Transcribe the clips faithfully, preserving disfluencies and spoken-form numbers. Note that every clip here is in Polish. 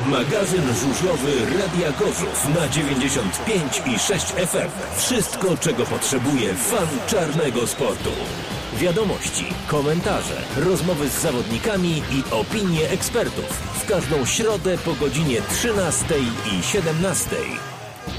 Magazyn żużlowy Radia Gorzów na dziewięćdziesiąt pięć i sześć F M. Wszystko, czego potrzebuje fan czarnego sportu. Wiadomości, komentarze, rozmowy z zawodnikami i opinie ekspertów. W każdą środę po godzinie trzynastej i siedemnastej.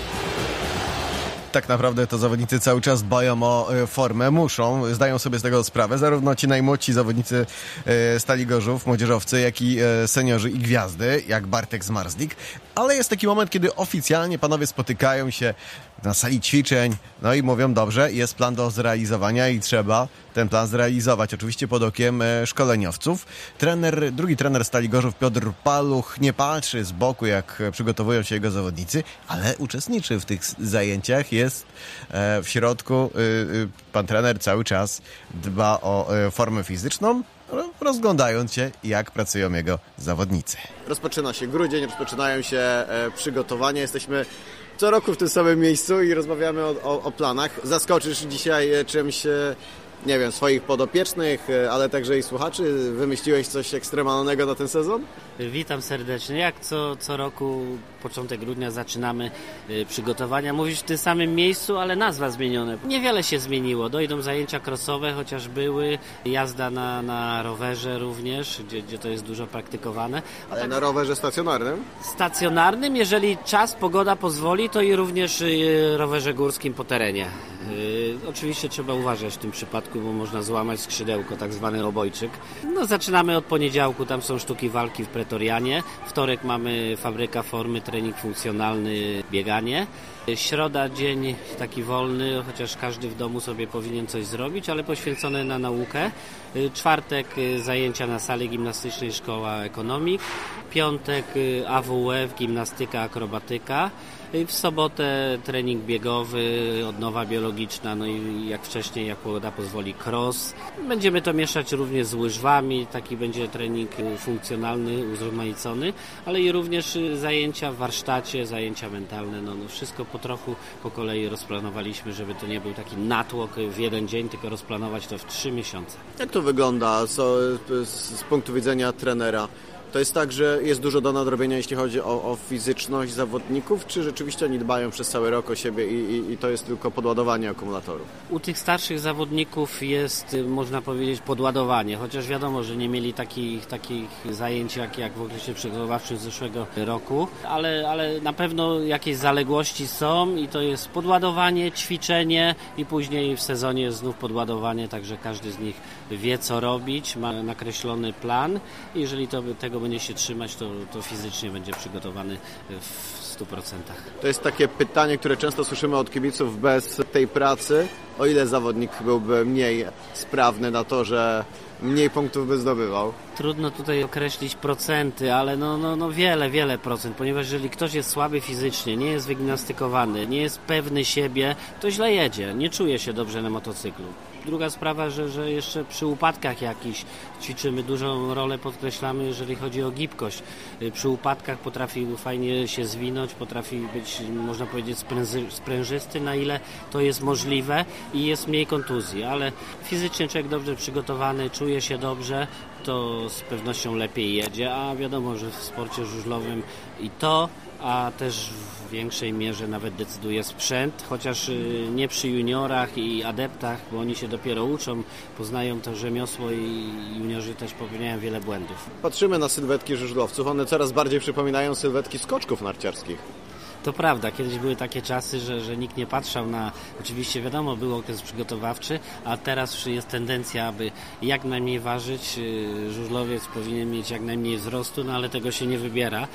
Tak naprawdę to zawodnicy cały czas dbają o formę, muszą, zdają sobie z tego sprawę, zarówno ci najmłodsi zawodnicy Stali Gorzów, młodzieżowcy, jak i seniorzy i gwiazdy, jak Bartek Zmarzlik, ale jest taki moment, kiedy oficjalnie panowie spotykają się na sali ćwiczeń, no i mówią, dobrze, jest plan do zrealizowania i trzeba ten plan zrealizować, oczywiście pod okiem szkoleniowców. Trener, drugi trener Stali Gorzów, Piotr Paluch, nie patrzy z boku, jak przygotowują się jego zawodnicy, ale uczestniczy w tych zajęciach, jest w środku. Pan trener cały czas dba o formę fizyczną, rozglądając się, jak pracują jego zawodnicy. Rozpoczyna się grudzień, rozpoczynają się przygotowania, jesteśmy co roku w tym samym miejscu i rozmawiamy o, o, o planach. Zaskoczysz dzisiaj czymś, nie wiem, swoich podopiecznych, ale także i słuchaczy? Wymyśliłeś coś ekstremalnego na ten sezon? Witam serdecznie. Jak co, co roku, początek grudnia zaczynamy y, przygotowania. Mówisz w tym samym miejscu, ale nazwa zmieniona. Niewiele się zmieniło. Dojdą zajęcia crossowe, chociaż były. Jazda na, na rowerze również, gdzie, gdzie to jest dużo praktykowane. A ale tak, na rowerze stacjonarnym? Stacjonarnym, jeżeli czas, pogoda pozwoli, to i również y, rowerze górskim po terenie. Y, oczywiście trzeba uważać w tym przypadku, bo można złamać skrzydełko, tak zwany obojczyk. No, zaczynamy od poniedziałku, tam są sztuki walki w Pretorianie. Wtorek mamy fabryka formy, trening funkcjonalny, bieganie. Środa dzień taki wolny, chociaż każdy w domu sobie powinien coś zrobić, ale poświęcony na naukę. Czwartek zajęcia na sali gimnastycznej, szkoła ekonomik. Piątek A W F, gimnastyka, akrobatyka. W sobotę trening biegowy, odnowa biologiczna, no i jak wcześniej, jak pogoda pozwoli, cross. Będziemy to mieszać również z łyżwami, taki będzie trening funkcjonalny, uzróżnicony, ale i również zajęcia w warsztacie, zajęcia mentalne, no, no wszystko po trochu, po kolei rozplanowaliśmy, żeby to nie był taki natłok w jeden dzień, tylko rozplanować to w trzy miesiące. Jak to wygląda z, z, z punktu widzenia trenera? To jest tak, że jest dużo do nadrobienia, jeśli chodzi o, o fizyczność zawodników, czy rzeczywiście oni dbają przez cały rok o siebie i, i, i to jest tylko podładowanie akumulatorów? U tych starszych zawodników jest, można powiedzieć, podładowanie, chociaż wiadomo, że nie mieli takich, takich zajęć jak, jak w okresie przygotowawczym z zeszłego roku, ale, ale na pewno jakieś zaległości są i to jest podładowanie, ćwiczenie i później w sezonie znów podładowanie, także każdy z nich wie, co robić, ma nakreślony plan. Jeżeli to, tego będzie się trzymać, to, to fizycznie będzie przygotowany w stu procentach. To jest takie pytanie, które często słyszymy od kibiców: bez tej pracy, o ile zawodnik byłby mniej sprawny na to, że mniej punktów by zdobywał? Trudno tutaj określić procenty, ale no, no, no wiele, wiele procent, ponieważ jeżeli ktoś jest słaby fizycznie, nie jest wygimnastykowany, nie jest pewny siebie, to źle jedzie, nie czuje się dobrze na motocyklu. Druga sprawa, że, że jeszcze przy upadkach jakichś ćwiczymy, dużą rolę podkreślamy, jeżeli chodzi o gibkość. Przy upadkach potrafi fajnie się zwinąć, potrafi być, można powiedzieć, spręży, sprężysty, na ile to jest możliwe i jest mniej kontuzji, ale fizycznie człowiek dobrze przygotowany, czuje się dobrze, to z pewnością lepiej jedzie, a wiadomo, że w sporcie żużlowym i to, a też w większej mierze nawet decyduje sprzęt, chociaż nie przy juniorach i adeptach, bo oni się dopiero uczą, poznają to rzemiosło i juniorzy też popełniają wiele błędów. Patrzymy na sylwetki żużlowców, one coraz bardziej przypominają sylwetki skoczków narciarskich. To prawda, kiedyś były takie czasy, że, że nikt nie patrzał na, oczywiście wiadomo, był okres przygotowawczy, a teraz jest tendencja, aby jak najmniej ważyć, żużlowiec powinien mieć jak najmniej wzrostu, no ale tego się nie wybiera.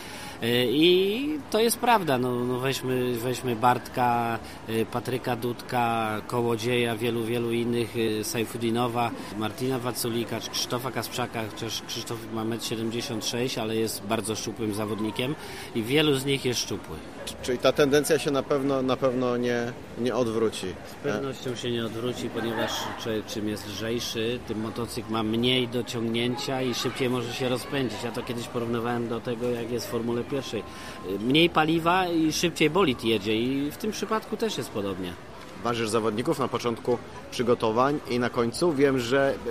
I to jest prawda, no, no weźmy, weźmy Bartka, Patryka Dudka, Kołodzieja, wielu, wielu innych, Sajfudinowa, Martina Waculika, czy Krzysztofa Kasprzaka, chociaż Krzysztof ma metr siedemdziesiąt sześć, ale jest bardzo szczupłym zawodnikiem i wielu z nich jest szczupłych. Czyli ta tendencja się na pewno, na pewno nie, nie odwróci. Z pewnością się nie odwróci, ponieważ człowiek czym jest lżejszy, tym motocykl ma mniej do ciągnięcia i szybciej może się rozpędzić. Ja to kiedyś porównywałem do tego, jak jest w Formule pierwszej. Mniej paliwa i szybciej bolid jedzie i w tym przypadku też jest podobnie. Ważysz zawodników na początku przygotowań i na końcu. Wiem, że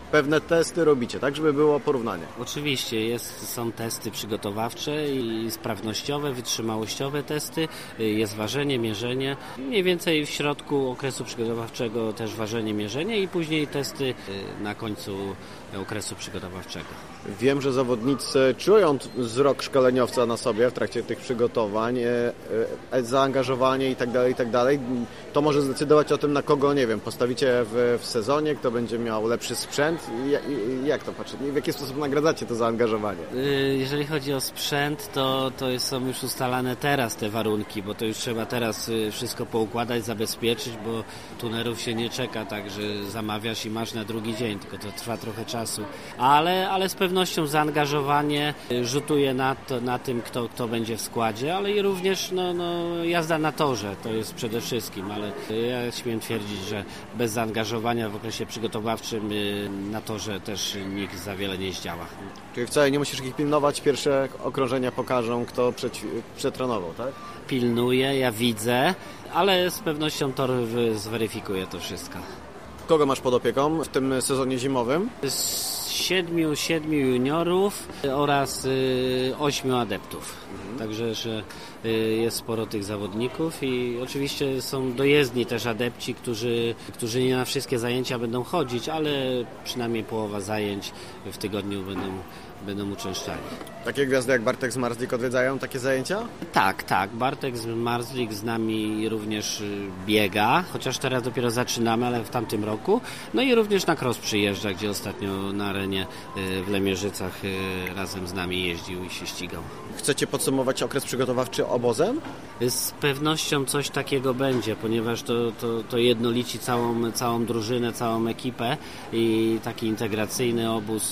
pewne testy robicie, tak, żeby było porównanie. Oczywiście, jest, są testy przygotowawcze i sprawnościowe, wytrzymałościowe testy, jest ważenie, mierzenie, mniej więcej w środku okresu przygotowawczego też ważenie, mierzenie i później testy na końcu okresu przygotowawczego. Wiem, że zawodnicy czują wzrok szkoleniowca na sobie w trakcie tych przygotowań, e, e, zaangażowanie i tak dalej, i tak dalej. To może zdecydować o tym, na kogo, nie wiem, postawicie w, w sezonie, kto będzie miał lepszy sprzęt i, i, i jak to patrzeć? W jaki sposób nagradzacie to zaangażowanie? Jeżeli chodzi o sprzęt, to, to są już ustalane teraz te warunki, bo to już trzeba teraz wszystko poukładać, zabezpieczyć, bo tunerów się nie czeka tak, że zamawiasz i masz na drugi dzień, tylko to trwa trochę czasu. Ale, ale z pewnością zaangażowanie rzutuje na, to, na tym, kto, kto będzie w składzie, ale i również no, no, jazda na torze, to jest przede wszystkim, ale ja śmiem twierdzić, że bez zaangażowania w okresie przygotowawczym na torze też nikt za wiele nie zdziała. Czyli wcale nie musisz ich pilnować, pierwsze okrążenia pokażą, kto przetrenował, tak? Pilnuję, ja widzę, ale z pewnością tor zweryfikuje to wszystko. Kogo masz pod opieką w tym sezonie zimowym? Z siedmiu, siedmiu juniorów oraz y, ośmiu adeptów. Mhm. Także że, y, jest sporo tych zawodników i oczywiście są dojezdni też adepci, którzy, którzy nie na wszystkie zajęcia będą chodzić, ale przynajmniej połowa zajęć w tygodniu będą będą uczęszczali. Takie gwiazdy jak Bartek Zmarzlik odwiedzają takie zajęcia? Tak, tak. Bartek Zmarzlik z nami również biega, chociaż teraz dopiero zaczynamy, ale w tamtym roku. No i również na cross przyjeżdża, gdzie ostatnio na arenie w Lemierzycach razem z nami jeździł i się ścigał. Chcecie podsumować okres przygotowawczy obozem? Z pewnością coś takiego będzie, ponieważ to, to, to jednolici całą, całą drużynę, całą ekipę i taki integracyjny obóz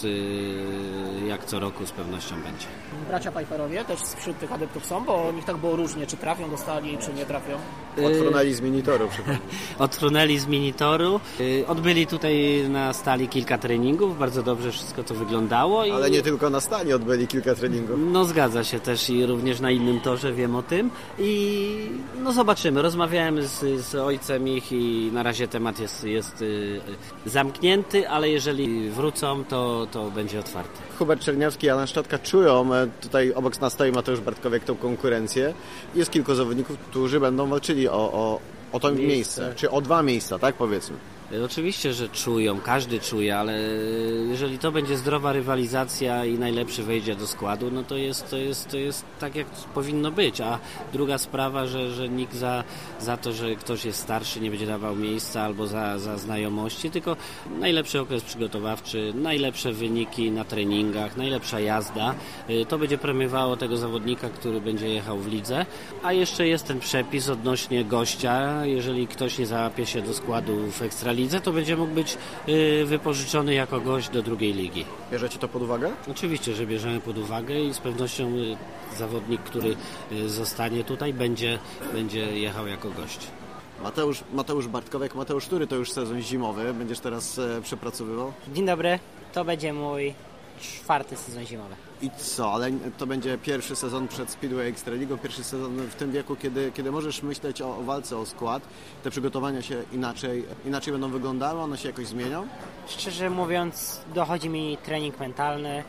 jak co roku z pewnością będzie. Bracia Pfeifferowie też wśród tych adeptów są, bo u nich tak było różnie, czy trafią do stali, czy nie trafią. Odfrunęli z minitoru. Odfrunęli z minitoru. Odbyli tutaj na stali kilka treningów, bardzo dobrze wszystko to wyglądało. I... Ale nie tylko na stali odbyli kilka treningów. No zgadza się też i również na innym torze, wiem o tym. I no zobaczymy, rozmawiałem z, z ojcem ich i na razie temat jest, jest y, zamknięty, ale jeżeli wrócą, to, to będzie otwarty. Hubert Czerniawski i Alan Szczotka czują, tutaj obok nas stoi Mateusz Bartkowiak, tą konkurencję. Jest kilku zawodników, którzy będą walczyli o, o, o to miejsce. miejsce, czy o dwa miejsca, tak powiedzmy. Oczywiście, że czują, każdy czuje, ale jeżeli to będzie zdrowa rywalizacja i najlepszy wejdzie do składu, no to jest, to jest, to jest tak, jak powinno być. A druga sprawa, że, że nikt za, za to, że ktoś jest starszy, nie będzie dawał miejsca albo za, za znajomości, tylko najlepszy okres przygotowawczy, najlepsze wyniki na treningach, najlepsza jazda. To będzie premiowało tego zawodnika, który będzie jechał w lidze. A jeszcze jest ten przepis odnośnie gościa. Jeżeli ktoś nie załapie się do składu w Ekstralidze, to będzie mógł być y, wypożyczony jako gość do drugiej ligi. Bierzecie to pod uwagę? Oczywiście, że bierzemy pod uwagę i z pewnością y, zawodnik, który y, zostanie tutaj, będzie, będzie jechał jako gość. Mateusz, Mateusz Bartkowiak, Mateusz, który to już sezon zimowy? Będziesz teraz e, przepracowywał? Dzień dobry, to będzie mój czwarty sezon zimowy. I co? Ale to będzie pierwszy sezon przed Speedway Ekstraligą, pierwszy sezon w tym wieku, kiedy, kiedy możesz myśleć o, o walce, o skład. Te przygotowania się inaczej, inaczej będą wyglądały, one się jakoś zmienią? Szczerze mówiąc, dochodzi mi trening mentalny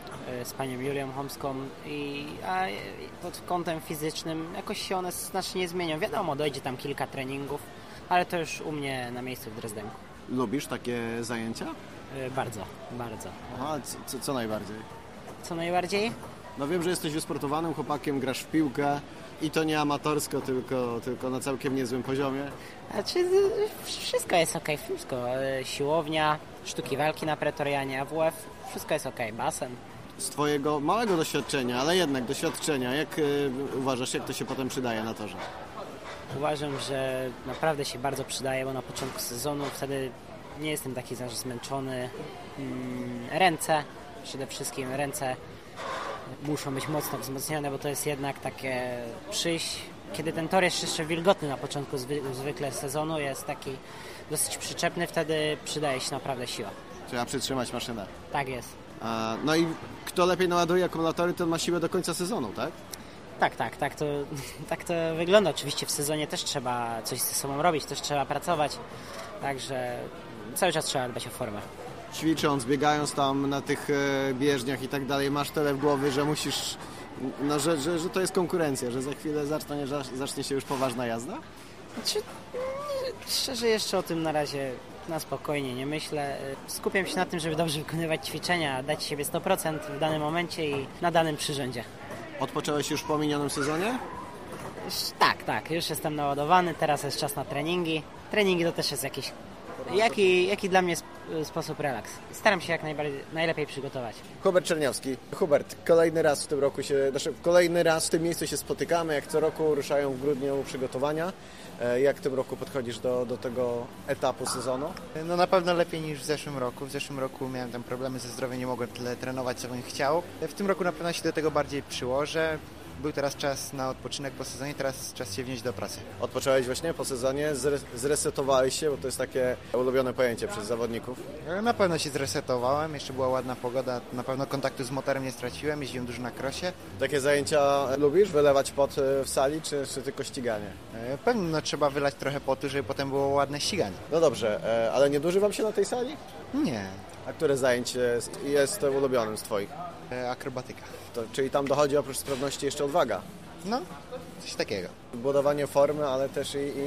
z panią Julią Chomską i a pod kątem fizycznym jakoś się one znacznie nie zmienią. Wiadomo, dojdzie tam kilka treningów, ale to już u mnie na miejscu w Drezdenku. Lubisz takie zajęcia? Bardzo, bardzo. Aha, co, co najbardziej? Co najbardziej? No wiem, że jesteś wysportowanym chłopakiem, grasz w piłkę i to nie amatorsko, tylko, tylko na całkiem niezłym poziomie. Znaczy, wszystko jest okej, okay, wszystko. Siłownia, sztuki walki na Pretorianie, A W F, wszystko jest okej, okay. Basen. Z twojego małego doświadczenia, ale jednak doświadczenia, jak y, uważasz, jak to się potem przydaje na torze? Uważam, że naprawdę się bardzo przydaje, bo na początku sezonu wtedy nie jestem taki zmęczony. Ręce, przede wszystkim ręce muszą być mocno wzmocnione, bo to jest jednak takie przyjść, kiedy ten tor jest jeszcze wilgotny na początku zwy- zwykle sezonu, jest taki dosyć przyczepny, wtedy przydaje się naprawdę siła. Trzeba przytrzymać maszynę. Tak jest. A, no i kto lepiej naładuje akumulatory, ten ma siłę do końca sezonu, tak? Tak, tak, tak to, tak to wygląda. Oczywiście w sezonie też trzeba coś ze sobą robić, też trzeba pracować, także cały czas trzeba dbać o formę. ćwicząc, biegając tam na tych e, bieżniach i tak dalej, masz tyle w głowie, że musisz, no, że, że, że to jest konkurencja, że za chwilę zacznie, zacznie się już poważna jazda? Znaczy, szczerze jeszcze o tym na razie na spokojnie nie myślę. Skupiam się na tym, żeby dobrze wykonywać ćwiczenia, dać siebie sto procent w danym momencie i na danym przyrządzie. Odpocząłeś już po minionym sezonie? Tak, tak, już jestem naładowany, teraz jest czas na treningi. Treningi to też jest jakiś, jaki, jaki dla mnie sposób relaks. Staram się jak najbardziej, najlepiej przygotować. Hubert Czerniawski. Hubert, kolejny raz w tym roku się, znaczy kolejny raz w tym miejscu się spotykamy, jak co roku ruszają w grudniu przygotowania. Jak w tym roku podchodzisz do, do tego etapu sezonu? No na pewno lepiej niż w zeszłym roku. W zeszłym roku miałem tam problemy ze zdrowiem, nie mogłem tyle trenować, co bym chciał. W tym roku na pewno się do tego bardziej przyłożę. Był teraz czas na odpoczynek po sezonie, teraz czas się wnieść do pracy. Odpocząłeś właśnie po sezonie, zresetowałeś się, bo to jest takie ulubione pojęcie przez zawodników. Na pewno się zresetowałem, jeszcze była ładna pogoda, na pewno kontaktu z motorem nie straciłem, jeździłem dużo na krosie. Takie zajęcia lubisz? Wylewać pot w sali, czy, czy tylko ściganie? Pewnie no, trzeba wylać trochę potu, żeby potem było ładne ściganie. No dobrze, ale nie duży wam się na tej sali? Nie. A które zajęcie jest, jest ulubionym z twoich? Akrobatyka. To, czyli tam dochodzi oprócz sprawności jeszcze odwaga? No, coś takiego. Budowanie formy, ale też i, i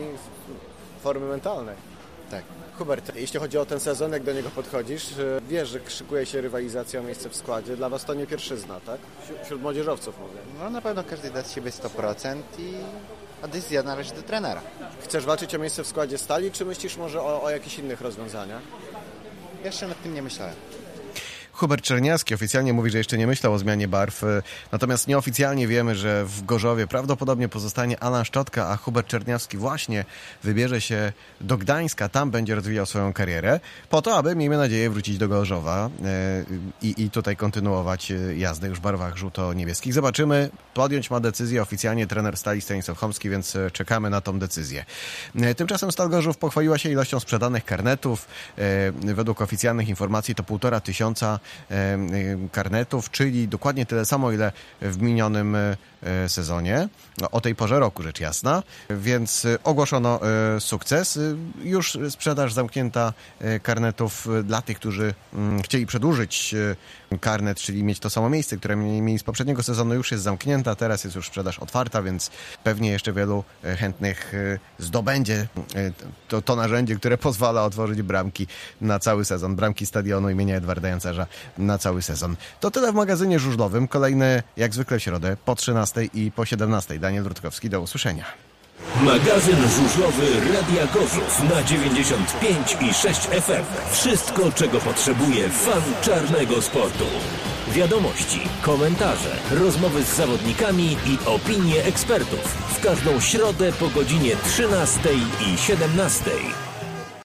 formy mentalnej. Tak. Hubert, jeśli chodzi o ten sezon, jak do niego podchodzisz, wiesz, że szykuje się rywalizacja o miejsce w składzie. Dla was to nie pierwszyzna, tak? Wśród młodzieżowców mówię. No na pewno każdy da z siebie sto procent i a decyzja należy do trenera. Chcesz walczyć o miejsce w składzie Stali, czy myślisz może o, o jakichś innych rozwiązaniach? Jeszcze nad tym nie myślałem. Hubert Czerniawski oficjalnie mówi, że jeszcze nie myślał o zmianie barw, natomiast nieoficjalnie wiemy, że w Gorzowie prawdopodobnie pozostanie Alan Szczotka, a Hubert Czerniawski właśnie wybierze się do Gdańska, tam będzie rozwijał swoją karierę, po to, aby, miejmy nadzieję, wrócić do Gorzowa i, i tutaj kontynuować jazdę już w barwach żółto-niebieskich. Zobaczymy, podjąć ma decyzję oficjalnie trener Stali Stanisław Chomski, więc czekamy na tą decyzję. Tymczasem Stal Gorzów pochwaliła się ilością sprzedanych karnetów. Według oficjalnych informacji to półtora tysiąca karnetów, czyli dokładnie tyle samo, ile w minionym sezonie, o tej porze roku rzecz jasna, więc ogłoszono sukces. Już sprzedaż zamknięta karnetów dla tych, którzy chcieli przedłużyć karnet, czyli mieć to samo miejsce, które mieli z poprzedniego sezonu, już jest zamknięta, teraz jest już sprzedaż otwarta, więc pewnie jeszcze wielu chętnych zdobędzie to, to narzędzie, które pozwala otworzyć bramki na cały sezon, bramki stadionu imienia Edwarda Jancarza na cały sezon. To tyle w magazynie żużlowym. Kolejny jak zwykle w środę po trzynastej i po siedemnastej. Daniel Rutkowski, do usłyszenia. Magazyn żużlowy Radia Gorzów na dziewięćdziesiąt pięć i sześć F M. Wszystko, czego potrzebuje fan czarnego sportu. Wiadomości, komentarze, rozmowy z zawodnikami i opinie ekspertów. W każdą środę po godzinie trzynastej i siedemnastej.